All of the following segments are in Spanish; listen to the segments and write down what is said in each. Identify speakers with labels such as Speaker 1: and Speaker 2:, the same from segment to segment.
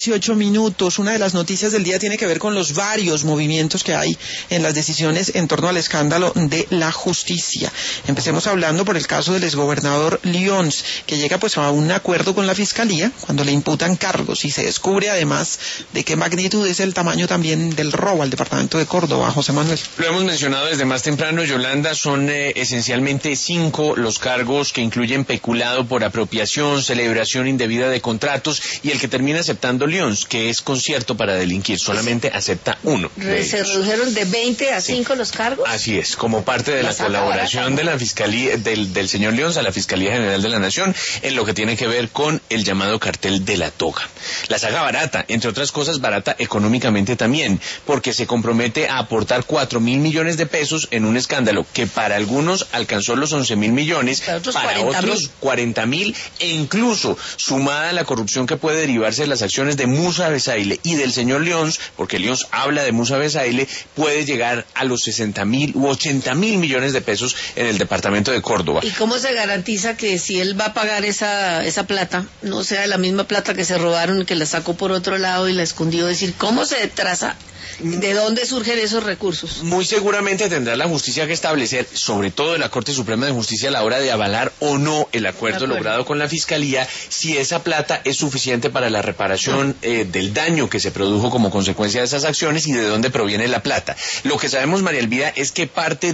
Speaker 1: 18 minutos. Una de las noticias del día tiene que ver con los varios movimientos que hay en las decisiones en torno al escándalo de la justicia. Empecemos hablando por el caso del exgobernador Lyons, que llega pues a un acuerdo con la fiscalía cuando le imputan cargos y se descubre además de qué magnitud es el tamaño también del robo al departamento de Córdoba. José Manuel.
Speaker 2: Lo hemos mencionado desde más temprano, Yolanda, son esencialmente 5 los cargos que incluyen peculado por apropiación, celebración indebida de contratos y el que termina aceptando Lyons, que es concierto para delinquir, solamente acepta uno.
Speaker 3: ¿Se redujeron de 20 a 5 los cargos?
Speaker 2: Así es, como parte de la colaboración de la Fiscalía, del señor Lyons a la Fiscalía General de la Nación en lo que tiene que ver con el llamado cartel de la toga. La saga barata, entre otras cosas barata económicamente también, porque se compromete a aportar 4.000 millones de pesos en un escándalo que para algunos alcanzó los 11.000 millones, para otros 40.000, e incluso sumada a la corrupción que puede derivarse de las acciones de Musa Besaile y del señor Lyons, porque Lyons habla de Musa Besaile, puede llegar a los 60.000 u 80.000 millones de pesos en el departamento de Córdoba.
Speaker 3: ¿Y cómo se garantiza que si él va a pagar esa plata, no sea la misma plata que se robaron, que la sacó por otro lado y la escondió? Es decir, ¿cómo se traza? ¿De dónde surgen esos recursos?
Speaker 2: Muy seguramente tendrá la justicia que establecer, sobre todo la Corte Suprema de Justicia, a la hora de avalar o no el acuerdo logrado con la Fiscalía, si esa plata es suficiente para la reparación del daño que se produjo como consecuencia de esas acciones y de dónde proviene la plata. Lo que sabemos, María Elvira, es que parte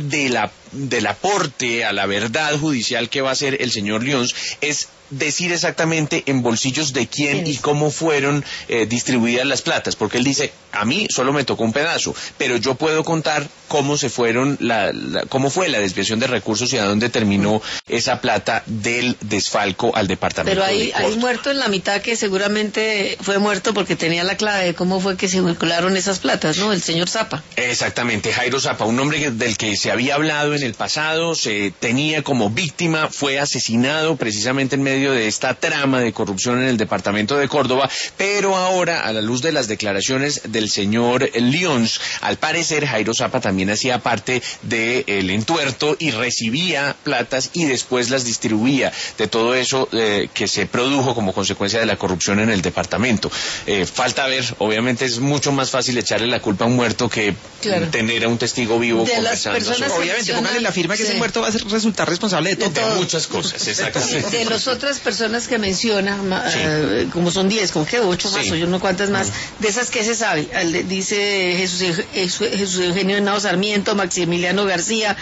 Speaker 2: del aporte a la verdad judicial que va a hacer el señor Lyons es decir exactamente en bolsillos de quién y cómo fueron distribuidas las platas, porque él dice, a mí solo me tocó un pedazo, pero yo puedo contar cómo se fueron, cómo fue la desviación de recursos y a dónde terminó esa plata del desfalco al departamento.
Speaker 3: Pero hay muerto en la mitad que seguramente fue muerto porque tenía la clave de cómo fue que se vincularon esas platas, ¿no? El señor Zapa.
Speaker 2: Exactamente, Jairo Zapa, un hombre del que se había hablado en el pasado, se tenía como víctima, fue asesinado precisamente en medio de esta trama de corrupción en el departamento de Córdoba, pero ahora, a la luz de las declaraciones del señor Lyons, al parecer Jairo Zapa también hacía parte del entuerto y recibía platas y después las distribuía, de todo eso que se produjo como consecuencia de la corrupción en el departamento. Falta ver, obviamente es mucho más fácil echarle la culpa a un muerto que tener a un testigo vivo conversando.
Speaker 1: Obviamente, póngale la firma que ese muerto va a resultar responsable de todo.
Speaker 2: De muchas cosas, exactamente.
Speaker 3: De las otras personas que menciona, como son 10, como que 8 más, o yo no cuántas más, de esas que se sabe, dice Jesús Eugenio Henao Sarmiento, Maximiliano García,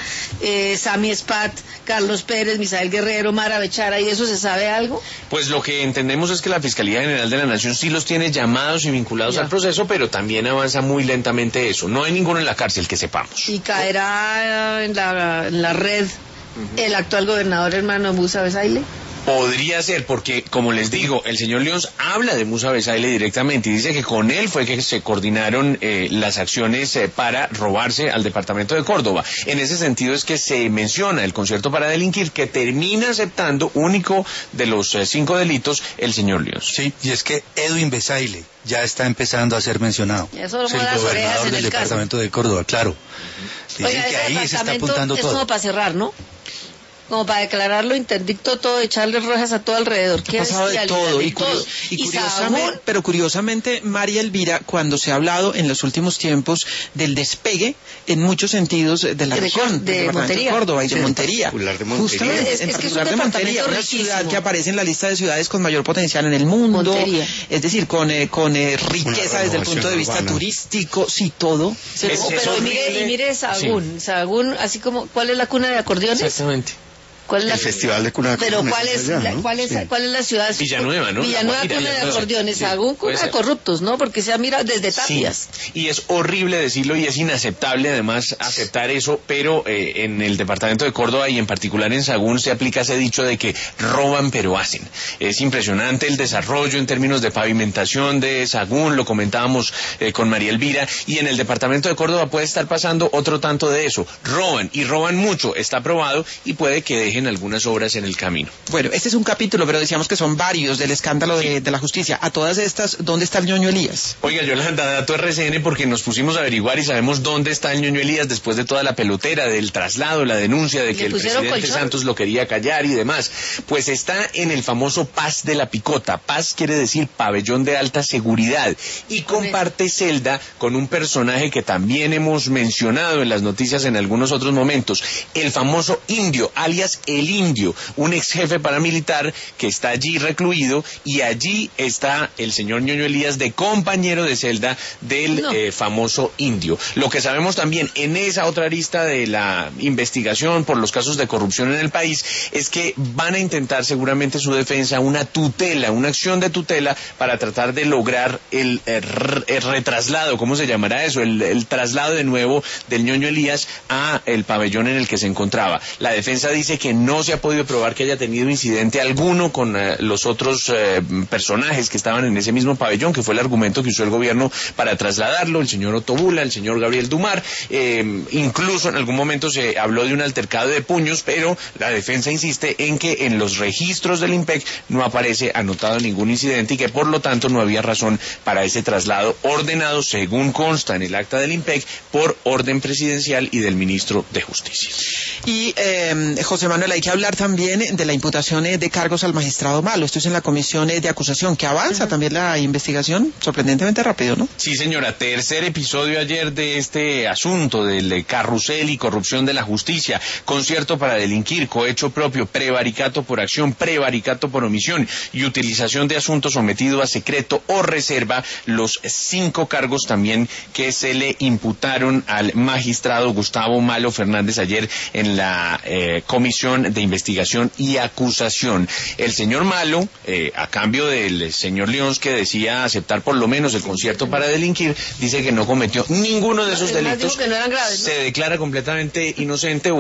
Speaker 3: Sami Espat, Carlos Pérez, Misael Guerrero, Mara Bechara, ¿y de eso se sabe algo?
Speaker 2: Pues lo que entendemos es que la Fiscalía General de la Nación sí los tiene llamados y vinculados al proceso, pero también avanza muy lentamente eso. No hay ninguno en la cárcel que sepamos.
Speaker 3: ¿Y caerá en la red el actual gobernador hermano Musa Besaile?
Speaker 2: Podría ser, porque, como les digo, el señor Lyons habla de Musa Besaile directamente y dice que con él fue que se coordinaron las acciones para robarse al departamento de Córdoba. En ese sentido es que se menciona el concierto para delinquir, que termina aceptando, único de los 5 delitos, el señor Lyons.
Speaker 4: Sí, y es que Edwin Besaile ya está empezando a ser mencionado.
Speaker 3: Eso
Speaker 4: es el gobernador del departamento de Córdoba, claro. Dicen que ahí se está apuntando todo.
Speaker 3: Es como para cerrar, ¿no? Como para declararlo interdicto todo, echarle rojas a todo alrededor.
Speaker 1: Ha pasado de todo. Y curiosamente, María Elvira, cuando se ha hablado en los últimos tiempos del despegue, en muchos sentidos, de la región,
Speaker 3: de Montería.
Speaker 1: De Córdoba y de Montería.
Speaker 3: Justamente,
Speaker 1: en particular de Montería, una ciudad que aparece en la lista de ciudades con mayor potencial en el mundo. Montería. Es decir, con riqueza desde el punto de vista turístico, sí, todo.
Speaker 3: Pero mire Sahagún. Sahagún, así como, ¿cuál es la cuna de acordeones?
Speaker 2: Exactamente.
Speaker 3: ¿Cuál es
Speaker 4: el festival de cuna de acordeones?
Speaker 3: Pero ¿cuál es la ciudad?
Speaker 2: Villanueva, ¿no?
Speaker 3: Villanueva, cuna de acordeones. Sahagún, cuna de corruptos, ¿no? Porque se ha mirado desde Tapias.
Speaker 2: Sí. Y es horrible decirlo y es inaceptable además aceptar eso, pero en el departamento de Córdoba y en particular en Sahagún se aplica ese dicho de que roban pero hacen. Es impresionante el desarrollo en términos de pavimentación de Sahagún, lo comentábamos con María Elvira, y en el departamento de Córdoba puede estar pasando otro tanto de eso. Roban y roban mucho, está probado, y puede que dejen dejen algunas obras en el camino.
Speaker 1: Bueno, este es un capítulo, pero decíamos que son varios del escándalo de la justicia. A todas estas, ¿dónde está el ñoño Elías?
Speaker 2: Oiga, Yolanda, dato RCN, porque nos pusimos a averiguar y sabemos dónde está el ñoño Elías después de toda la pelotera del traslado, la denuncia de que el presidente Santos lo quería callar y demás. Pues está en el famoso Paz de la Picota. Paz quiere decir pabellón de alta seguridad, y comparte celda con un personaje que también hemos mencionado en las noticias en algunos otros momentos, el famoso Indio, alias el Indio, un ex jefe paramilitar que está allí recluido, y allí está el señor ñoño Elías de compañero de celda del famoso Indio. Lo que sabemos también en esa otra arista de la investigación por los casos de corrupción en el país es que van a intentar seguramente su defensa una tutela, una acción de tutela para tratar de lograr el retraslado, ¿cómo se llamará eso? El traslado de nuevo del ñoño Elías a el pabellón en el que se encontraba. La defensa dice que no se ha podido probar que haya tenido incidente alguno con los otros personajes que estaban en ese mismo pabellón, que fue el argumento que usó el gobierno para trasladarlo, el señor Otto Bula, el señor Gabriel Dumar, incluso en algún momento se habló de un altercado de puños, pero la defensa insiste en que en los registros del IMPEC no aparece anotado ningún incidente y que por lo tanto no había razón para ese traslado ordenado, según consta en el acta del IMPEC, por orden presidencial y del ministro de Justicia.
Speaker 1: Y José Manuel, hay que hablar también de la imputación de cargos al magistrado Malo. Esto es en la comisión de acusación, que avanza también la investigación sorprendentemente rápido, ¿no?
Speaker 2: Sí, señora, tercer episodio ayer de este asunto del carrusel y corrupción de la justicia, concierto para delinquir, cohecho propio, prevaricato por acción, prevaricato por omisión y utilización de asuntos sometido a secreto o reserva, los 5 cargos también que se le imputaron al magistrado Gustavo Malo Fernández ayer en la comisión de investigación y acusación. El señor Malo, a cambio del señor León, que decía aceptar por lo menos el concierto para delinquir, dice que no cometió ninguno de esos delitos,
Speaker 3: que no eran graves, ¿no?
Speaker 2: Se declara completamente inocente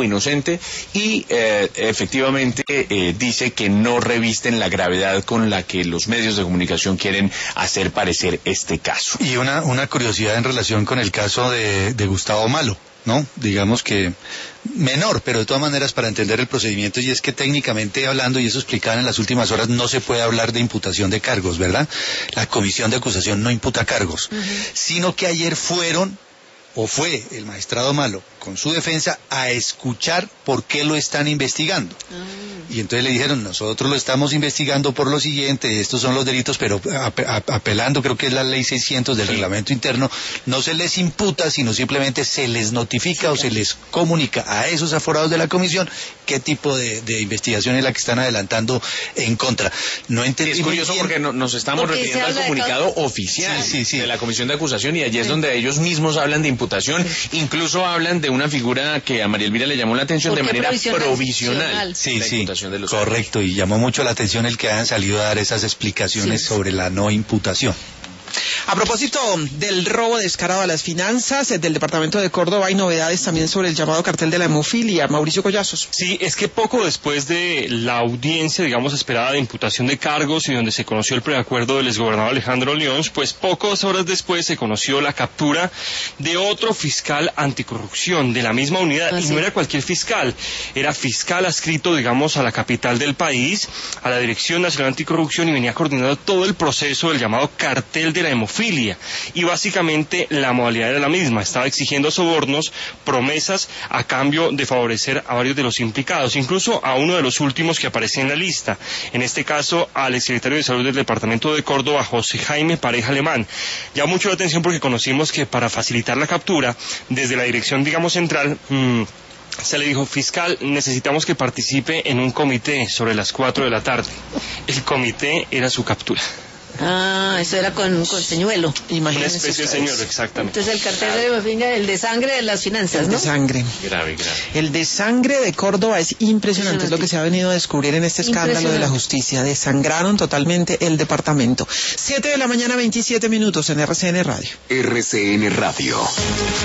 Speaker 2: y efectivamente dice que no revisten la gravedad con la que los medios de comunicación quieren hacer parecer este caso.
Speaker 4: Y una curiosidad en relación con el caso de Gustavo Malo, ¿no? Digamos que menor, pero de todas maneras para entender el procedimiento, y es que técnicamente hablando, y eso explicado en las últimas horas, no se puede hablar de imputación de cargos, ¿verdad? La comisión de acusación no imputa cargos, sino que ayer fue el magistrado Malo con su defensa a escuchar por qué lo están investigando. Y entonces le dijeron, nosotros lo estamos investigando por lo siguiente, estos son los delitos, pero apelando, creo que es la ley 600 del reglamento interno, no se les imputa, sino simplemente se les notifica o se les comunica a esos aforados de la comisión qué tipo de investigación es la que están adelantando en contra. No entendí.
Speaker 2: Es curioso porque nos estamos refiriendo al comunicado oficial de la comisión de acusación, y allí es donde ellos mismos hablan de imputación, incluso hablan de una figura que a María Elvira le llamó la atención de manera provisional.
Speaker 4: Sí, correcto, y llamó mucho la atención el que hayan salido a dar esas explicaciones sobre la no imputación.
Speaker 1: A propósito del robo descarado a las finanzas del departamento de Córdoba, hay novedades también sobre el llamado cartel de la hemofilia. Mauricio Collazos.
Speaker 5: Sí, es que poco después de la audiencia, digamos, esperada de imputación de cargos y donde se conoció el preacuerdo del exgobernador Alejandro León, pues pocas horas después se conoció la captura de otro fiscal anticorrupción de la misma unidad. Y no era cualquier fiscal, era fiscal adscrito, digamos, a la capital del país, a la Dirección Nacional Anticorrupción, y venía coordinando todo el proceso del llamado cartel de la hemofilia, y básicamente la modalidad era la misma, estaba exigiendo sobornos, promesas a cambio de favorecer a varios de los implicados, incluso a uno de los últimos que aparece en la lista, en este caso al exsecretario de Salud del departamento de Córdoba, José Jaime Pareja Alemán. Llamó mucho la atención porque conocimos que para facilitar la captura, desde la dirección, digamos, central, se le dijo, fiscal, necesitamos que participe en un comité sobre las 4 de la tarde. El comité era su captura.
Speaker 3: Eso era con señuelo.
Speaker 5: Una especie de señuelo, exactamente.
Speaker 3: Entonces el cartel de hemofilia, el de sangre de las finanzas, ¿no?
Speaker 1: El de sangre.
Speaker 2: Grave.
Speaker 1: El de sangre de Córdoba es impresionante, es lo que se ha venido a descubrir en este escándalo de la justicia. Desangraron totalmente el departamento. 7 de la mañana, 27 minutos en RCN Radio.
Speaker 6: RCN Radio.